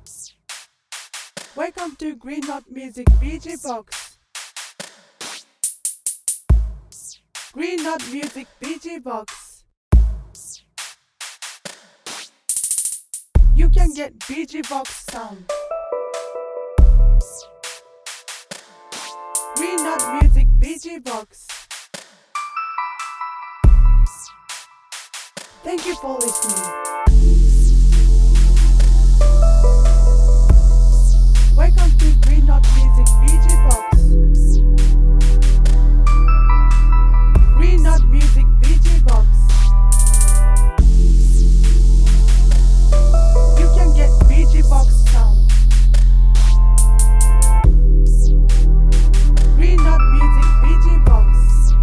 Welcome to Green Knot Music BG Box. Green Knot Music BG Box. You can get BG Box sound. Green Knot Music BG Box. Thank you for listening. Welcome to Green Knot Music BG Box. Green Knot Music BG Box. You can get BG Box sound. Green Knot Music BG Box.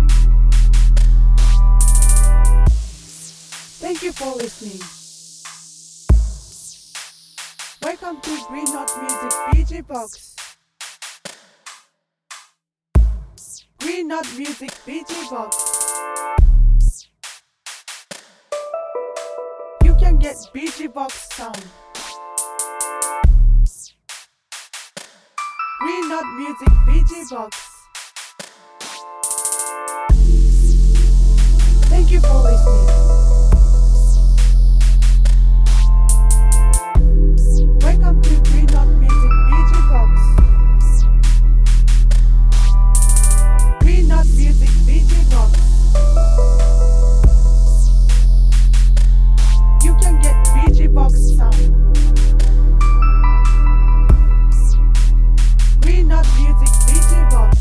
Thank you for listening. Welcome to Green Knot Music BG Box. Green Knot Music BG Box. You can get BG Box sound. Green Knot Music BG Box. Thank you for listening. Welcome to Green Knot Music BG Box. Green Knot Music BG Box. You can get BG Box sound. Green Knot Music BG Box.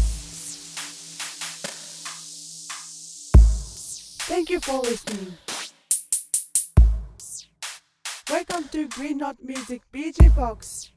Thank you for listening. Welcome to Green Knot Music BG Box.